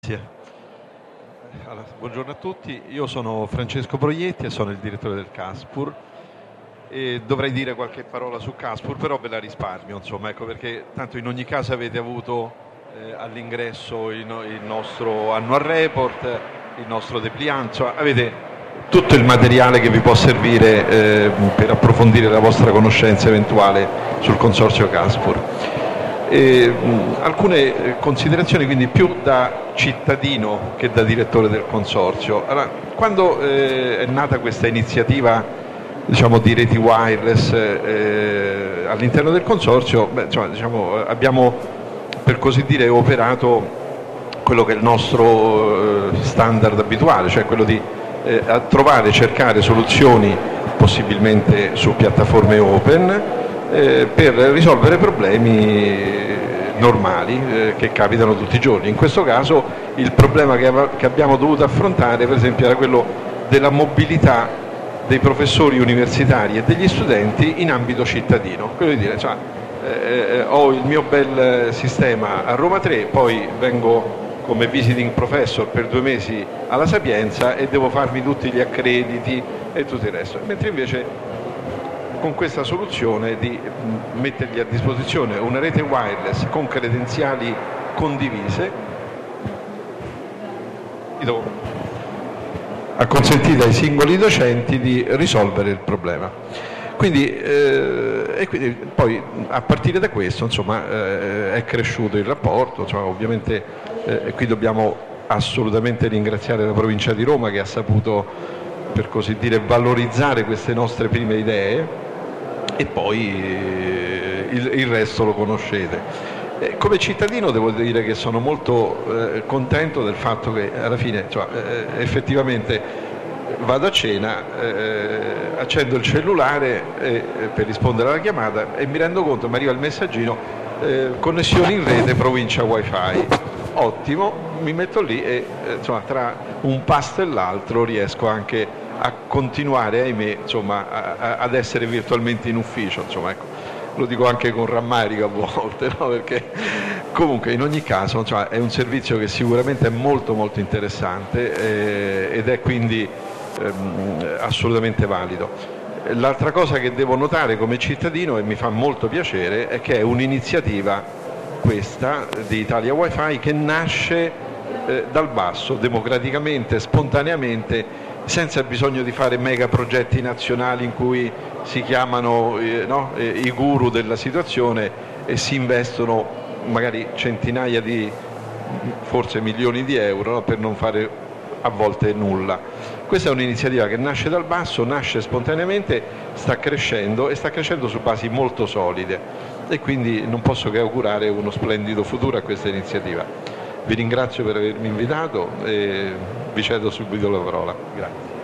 Grazie. Allora, buongiorno a tutti, io sono Francesco Proietti e sono il direttore del Caspur e dovrei dire qualche parola su Caspur, però ve la risparmio, insomma, ecco, perché tanto in ogni caso avete avuto all'ingresso il nostro annual report, il nostro dépliant, insomma, avete tutto il materiale che vi può servire per approfondire la vostra conoscenza eventuale sul consorzio Caspur. Alcune considerazioni quindi più da cittadino che da direttore del consorzio. Allora, quando è nata questa iniziativa, diciamo, di reti wireless all'interno del consorzio, abbiamo per così dire operato quello che è il nostro standard abituale, cioè quello di trovare, cercare soluzioni possibilmente su piattaforme open per risolvere problemi normali che capitano tutti i giorni. In questo caso il problema che abbiamo dovuto affrontare, per esempio, era quello della mobilità dei professori universitari e degli studenti in ambito cittadino. Quello di dire, ho il mio bel sistema a Roma 3, poi vengo come visiting professor per 2 mesi alla Sapienza e devo farmi tutti gli accrediti e tutto il resto. Mentre invece con questa soluzione di mettergli a disposizione una rete wireless con credenziali condivise ha consentito ai singoli docenti di risolvere il problema. Quindi poi a partire da questo, insomma, è cresciuto il rapporto, insomma, ovviamente qui dobbiamo assolutamente ringraziare la provincia di Roma che ha saputo, per così dire, valorizzare queste nostre prime idee, e poi il resto lo conoscete. Come cittadino devo dire che sono molto contento del fatto che alla fine, effettivamente vado a cena, accendo il cellulare per rispondere alla chiamata e mi rendo conto, mi arriva il messaggino, connessione in rete provincia wifi. Ottimo, mi metto lì e tra un pasto e l'altro riesco anche a continuare, ahimè, ad essere virtualmente in ufficio, ecco. Lo dico anche con rammarico a volte, no? Perché comunque in ogni caso è un servizio che sicuramente è molto molto interessante ed è quindi assolutamente valido. L'altra cosa che devo notare come cittadino, e mi fa molto piacere, è che è un'iniziativa, questa di Italia Wi-Fi, che nasce dal basso, democraticamente, spontaneamente, senza bisogno di fare mega progetti nazionali in cui si chiamano i guru della situazione e si investono magari centinaia di, forse milioni di euro, per non fare a volte nulla. Questa è un'iniziativa che nasce dal basso, nasce spontaneamente, sta crescendo e sta crescendo su basi molto solide, e quindi non posso che augurare uno splendido futuro a questa iniziativa. Vi ringrazio per avermi invitato e vi cedo subito la parola. Grazie.